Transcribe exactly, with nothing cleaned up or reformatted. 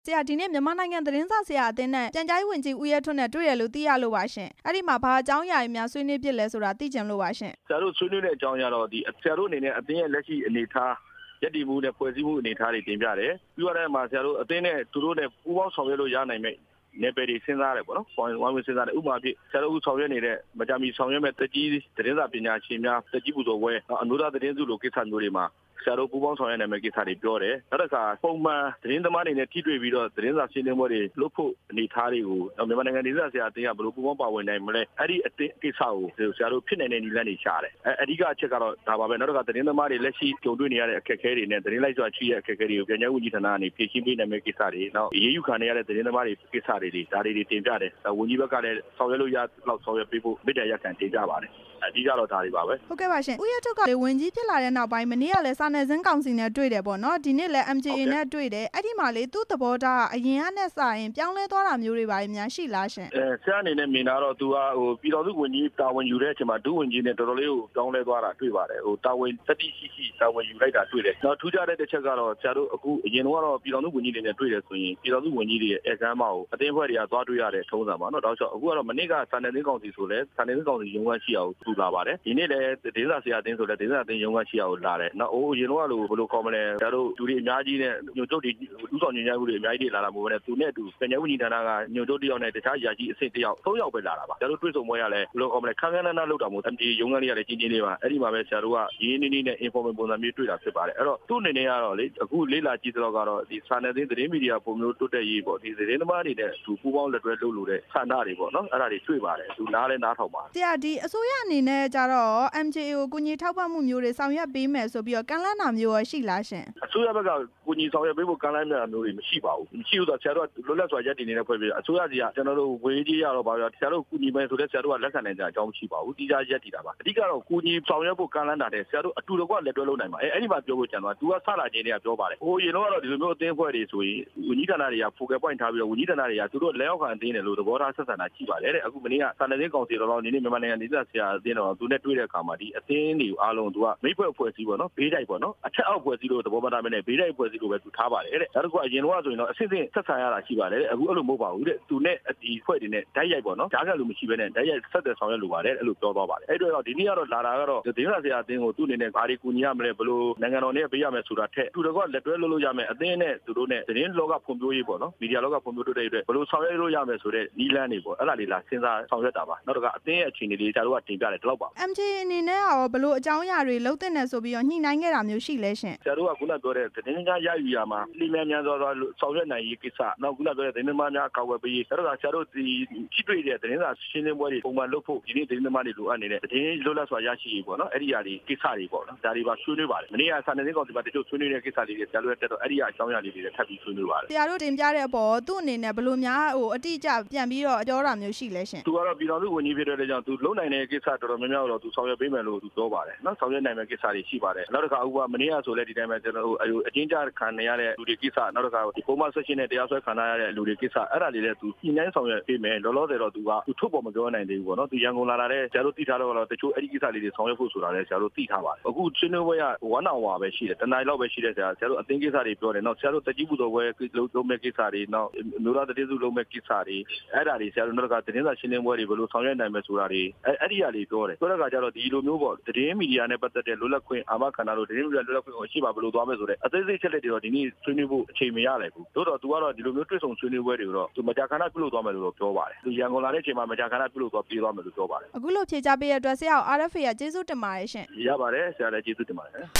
ဆရာဒီနေ့မြန်မာနိုင်ငံသတင်းစာဆရာအသင်းနဲ့ပြန်ကြားရေးဝန်ကြီးဦးရဲထွန်းနဲ့တွေ့ရလို့သိရလို့ပါရှင်အဲ့ဒီမှာဘာအကြောင်းအရာတွေများဆွေးနွေးဖြစ်လဲဆိုတာသိချင်လို့ပါရှင်ဆရာတို့ဆွေးနွေးတဲ့အကြောင်းအရာတော့ဒီဆရာတို့အနေနဲ့အသင်းရဲ့လက်ရှိအနေအထားရည်တည်မှုနဲ့ဖွဲ့စည်းမှုအနေအထားတွေတင်ပြတယ်ပြီးတော့လည်းမှာဆရာတို့အသင်းနဲ့သူတို့နဲ့ပူးပေါင်းဆောင်ရွက်လို့ရနိုင်မယ့်နေပယ်တွေစဉ်းစားရတယ်ပေါ့နော်။ဝိုင်းဝန်းစဉ်းစားတယ်ဥပမာဖြစ်ဆရာတို့အခုဆောင်ရွက်နေတဲ့မကြာမီဆောင်ရွက်မဲ့တက်ကြီးသတင်းစာပညာရှင်များတက်ကြီးပူဇော်ပွဲအမျိုးသားသတင်းစုလိုကိစ္စမျိုးတွေမှာဆရာတို့ပူးပေါင်းဆောင်ရွက်နိုင်မယ့်ကိစ္စတွေပြောတယ်။နောက်တစ်ခါပုံမှန်သတင်းသမားတွေနဲ့ထိတွေ့ပြီးတော့သတင်းစာရှင်းလင်းပွဲတွေလုပ်ဖို့အနေအထားတွေကိုမြန်မာနိုင်ငံသတင်းစာဆရာအသင်းကဘယ်လိုပူးပေါင်းပါဝင်နိုင်မလဲ။အဲ့ဒီအသင်းကိစ္စကိုဆရာတို့ဖြစ်နိုင်တဲ့နည်းလမ်းတွေရှာတယ်။အဓိကအချက်ကတော့ဒါပါပဲ။နောက်တစ်ခါသတင်းသမားတွေလက်ရှိကြုံတွေ့နေရတဲ့အခက်အခဲတွေနဲ့သတင်းလိုက်စွာချီရဲ့အခက်အခဲတွေကိုပြန်ကြားဝန်ကြီးဌာနကနေဖြေရှင်းပေးနိုင်မယ့်ကိစ္စတွေနောက်ရေးယူခံရတဲ့သတင်းသမားတွေကိစ္စတွေဒါတွေတင်ပြတယ်။ဝန်ကြီးဘက်ကလည်းဆောင်ရွက်လို့ရလောက်ဆောင်ရွက်ပေးဖို့မိတ္တရက်ခံတင်ကြပါတယ်။အဓိကတော့ဒါတွေပါပဲဟုတ်ကဲ့ပါရှင်ဦးရထုတ်ကလေဝင်ကြီးဖြစ်လာတဲ့နောက်ပိုင်းမနေ့ကလည်းစာနယ်ဇင်းကောင်စီနဲ့တွေ့တယ်ပေါ့နော်ဒီနေ့လည်း M J A နဲ့တွေ့တယ်အဲ့ဒီမှာလေသူ့သဘောထားအရင်ကနဲ့စရင်ပြောင်းလဲသွားတာမျိုးတွေပါများရှိလားရှင်အဲဆရာအနေနဲ့မြင်တာတော့သူကဟိုပြည်တော်စုဝင်ကြီးတာဝန်ယူတဲ့အချိန်မှာဒုဝင်ကြီးနဲ့တော်တော်လေးကိုပြောင်းလဲသွားတာတွေ့ပါတယ်ဟိုတာဝန်တတိရှိရှိတာဝန်ယူလိုက်တာတွေ့တယ်နောက်ထူးခြားတဲ့တစ်ချက်ကတော့ဆရာတို့အခုအရင်ကတော့ပြည်တော်စုဝင်ကြီးတွေနဲ့တွေ့တယ်ဆိုရင်ပြည်တော်စုဝင်ကြီးတွေရဲ့အဲကမ်းမကိုအတင်းဖွဲ့တွေကသွားတွေ့ရတဲ့ထုံးစံပါနော်တောက်လျှောက်အခုကတော့မနေ့ကစာနယ်ဇင်းကောင်စီဆိုလဲစာနယ်ဇင်းကောင်စီရုံးခန်းရှိအောင်ထူလာပါတယ်ဒီနေ့လည်းဒေသဆရာအသင်းဆိုလည်းဒေသအသင်းရုံးခန်းရှိအောင်လာတယ်နောက်အိုးရင်တော့လို့ဘယ်လိုခေါ်မလဲဆရာတို့လူတွေအများကြီးနဲ့ညို့တုတ်တွေဥဆောင်ညွှန်ကြားမှုတွေအများကြီးတွေလာလာမို့ပဲသူနဲ့အတူပြန်ကြားဝန်ကြီးဌာနကညို့တုတ်တယောက်နဲ့တခြားယာကြီးအဆင့်တယောက်သုံးယောက်ပဲလာတာပါဆရာတို့တွေ့ဆုံပွဲရလဲဘယ်လိုခေါ်မလဲခန်းခန်းနားနားလောက်တာမို့ M J A ရုံးခန်းလေးကလည်းကြီးကြီးလေးပါအဲ့ဒီမှာပဲဆရာတို့ကရင်းနှီးနှီးနဲ့ informal ပုံစံမျိုးတွေ့တာဖြစ်ပါတယ်အဲ့တော့သူ့အနေနဲ့ကတော့လေအခုလေးလာကြည့်တော့ကတော့ဒီစာနယ်ဇင်းသတင်းမီဒီယာပုံမျိုးတိုးတက်ရေးပေါ့ဒီသတင်းသမားတွေနဲ့သူပူးပေါင်းလက်တွဲလုပ်လို့တဲ့ဆန္ဒတွေပေါ့နော်အဲ့ဒါတွေတွေ့ပါတယ်သူနားလဲနားထောင်ပါဆရာဒီအစိုးရအနေနဲ့ကြတော့ M J A ကိုကိုကြီးထောက်ပံ့မှုမျိုးတွေဆောင်ရွက်ပေးမယ်ဆိုပြီးတော့ကန့်လန့်တာမျိုးရရှိလားရှင်အစိုးရဘက်ကကိုကြီးဆောင်ရွက်ပေးဖို့ကန့်လန့်တာမျိုးတွေမရှိပါဘူးမရှိဘူးဆိုတော့ဆရာတို့ကလွတ်လပ်စွာရပ်တည်နေတဲ့ဖွဲ့ပြီးအစိုးရစီကကျွန်တော်တို့ဝေးကြီးရတော့ပါဗျာဆရာတို့ကိုကြီးမယ်ဆိုတဲ့ဆရာတို့ကလက်ခံနိုင်ကြအကြောင်းမရှိပါဘူးတီးခြားရပ်တည်တာပါအဓိကတော့ကိုကြီးဆောင်ရွက်ဖို့ကန့်လန့်တာတဲ့ဆရာတို့အတူတကွလက်တွဲလုပ်နိုင်ပါအဲအဲ့ဒီမှာပြောဖို့ကြံတော့ तू ကစလာခြင်းတွေကပြောပါတယ်ဟိုရင်တော့ဒီလိုမျိုးအသင်းဖွဲ့တွေဆိုရင်ဝန်ကြီးဌာနတွေက focal point ထားပြီးတော့ဝန်ကြီးဌာနတွေကသူတို့လက်အောက်ခံအသင်းတယ်လို့သဘောထားဆက်ဆံတာရှိပါတယ်တဲ့အခုမနေ့ကစာနယ်ဇင်းကောင်စီတော်တော်နေနေမြန်မာနိုင်ငံဒေသဆရာအသင်းတော်သူနဲ့တွေ့တဲ့အခါမှာဒီအသင်းတွေအားလုံး तू ကမိတ်ဖွဲ့အဖွဲ့အစည်းပေါ့နော်ဘေးတိုက်ပေါ့နော်အထက်အောက်ဖွဲ့စည်းလို့သဘောမထားမနဲ့ဘေးတိုက်အဖွဲ့အစည်းလို့ပဲသူထားပါတယ်တဲ့နောက်တစ်ခုအရင်တော့ဆိုရင်တော့အစစ်စစ်ဆက်ဆံရတာရှိပါတယ်တဲ့အခုအဲ့လိုမဟုတ်ပါဘူးတဲ့သူနဲ့ဒီဖွဲ့တွေနဲ့ဓာတ်ရိုက်ပေါ့နော်ဓာတ်ကလူမရှိဘဲနဲ့ဓာတ်ရိုက်ဆက်တဲ့ဆောင်ရွက်လိုပါတယ်အဲ့လိုပြောသွားပါတယ်အဲ့တော့ဒီနေ့ကတော့လာတာကတော့ဒေသဆရာအသင်းကိုသူ့အနေနဲ့ဘာတွေကူညီရမလဲဘယ်လိုနိုင်ငံတော်နဲ့ပေးရမယ်ဆိုတာထက်သူတို့ကလက်တွဲလုပ်လို့ရမယ်အသင်းနဲ့သူတို့နဲ့သတင်းလောကဖွံ့ဖြိုးရေးပေါ့နော်မီဒီယာလောကဖွံ့ဖြိုးတိုးတက်ရေးအတွက်ဘယ်လိုဆောင်ရွက်လို့ရမယ်ဆိုတဲ့နီးလန်းတွေပေါ့အဲ့ဒါလေးလာစဉ်းစားဆောင်ရွက်တာပါနောက်တစ်ခါအသင်းရဲ့အခြေအနေလေးကျတို့ကတင်ပြတယ်ဒီလောက်ပါ M J A အနေနဲ့ရောဘယ်လိုအကြောင်းအရာတွေလုပ်တဲ့နေဆိုပြီးတော့ညှိနှိုင်းခဲ့တာမျိုးရှိလဲရှင်ဆရာတို့ကခုနပြောတဲ့သတင်းကြားရယူရမှာလိမန်များစွာဆောင်ရွက်နိုင်ရေးကိစ္စနောက်ခုနပြောတဲ့သတင်းသမားများကောက်ွယ်ပေးရေးအဲ့ဒါဆရာတို့ဒီကြည့်တွေ့တဲ့သတင်းစာရှင်းလင်းပွဲတွေပုံမှန်လုပ်ဖို့ဒီနေ့သတင်းသမားတွေလိုအပ်နေတဲ့သတင်းလွတ်လပ်စွာရရှိရေးပေါ့နော်အဲ့ဒီအရာတွေကိစ္စတွေပေါ့နော်ဒါတွေပါဆွေးနွေးပါတယ်မနေ့ကစာနယ်ဇင်းကောင်စီမှာတချို့ဆွေးနွေးတဲ့ကိစ္စလေးတွေဆရာတို့တက်တော့အဲ့ဒီအကြောင်းအရာလေးတွေထပ်ပြီးဆွေးနွေးပါတယ်ဆရာတို့တင်ပြတဲ့အပေါ်သူ့အနေနဲ့ဘယ်လိုများဟိုအတိအကျပြန်ပြီးတော့ပြောတာမျိုးရှိလဲရှင်သူကတော့ပြည်တော်စုဝန်ကြီးဖြစ်တဲ့ကြောင့်သူလုံနိုင်တဲ့ကိစ္စတော်တော်များများတော့သူဆောင်ရွက်ပေးမယ်လို့သူပြောပါတယ်နော်ဆောင်ရွက်နိုင်မယ့်ကိစ္စတွေရှိပါတယ်နောက်တစ်ခါဥပမာမနေ့ကဆိုလဲဒီတိုင်းပဲကျွန်တော်တို့အချင်းကြခံနေရတဲ့လူတွေကိစ္စနောက်တစ်ခါဒီပုံမှန်ဆက်ရှင်နဲ့တရားစွဲခံရတဲ့လူတွေကိစ္စအဲ့ဒါလေးလည်းသူညှိနှိုင်းဆောင်ရွက်ပေးမယ်လောလောဆယ်တော့သူကသူထုတ်ပေါ်မပြောနိုင်သေးဘူးပေါ့နော်သူရန်ကုန်လာလာတဲ့ဆရာတို့သိထားတော့တချို့အဲ့ဒီကိစ္စလေးတွေဆောင်ရွက်ဖို့ဆိုတာလည်းဆရာတို့သိထားပါတယ်အခုဆွေးနွေးပွဲကone hourပဲရှိတယ်တနားလောက်ပဲရှိတယ်ဆရာဆရာတို့အသင်းကိစ္စတွေပြောတယ်နောက်ဆရာတို့တကြီးပူတော်ပွဲလုံးမဲ့ကိစ္စတွေနောက်မျိုးသားတည်စုလုံးမဲ့ကိစ္စတွေအဲ့ဒါတွေဆရာတို့နောက်ကသတင်းစာရှင်းလင်းပွဲတွေဘယ်လိုဆောင်ရွက်နိုင်မယ်ဆိုတာတွေအဲ့အဲ့ဒီအရာလေးပြောတယ်ဆိုတော့ကကြတော့ဒီလိုမျိုးပေါ့သတင်းမီဒီယာနဲ့ပတ်သက်တဲ့လွတ်လပ်ခွင့်အာမခံတာလို့သတင်းမီဒီယာလွတ်လပ်ခွင့်ကိုရှိပါဘယ်လိုသွားမယ်ဆိုတဲ့အသေးစိတ်ချက်လက်တွေတော့ဒီနေ့ဆွေးနွေးဖို့အချိန်မရလိုက်ဘူးတို့တော့ तू ကတော့ဒီလိုမျိုးတွေ့ဆုံဆွေးနွေးပွဲတွေတော့ तू မကြာခဏပြုလုပ်သွားမယ်လို့တော့ပြောပါတယ် तू ရန်ကုန်လာတဲ့အချိန်မှာမကြာခဏပြုလုပ်သွားပြေးသွားမယ်လို့ပြောပါတယ်အခုလိုဖြေချပေးတဲ့အတွက်ဆရာ R F A ကကျေးဇူးတင်ပါတယ်ရှင်ရပါတယ်ဆရာလည်းကျေးဇူးတင်ပါတယ်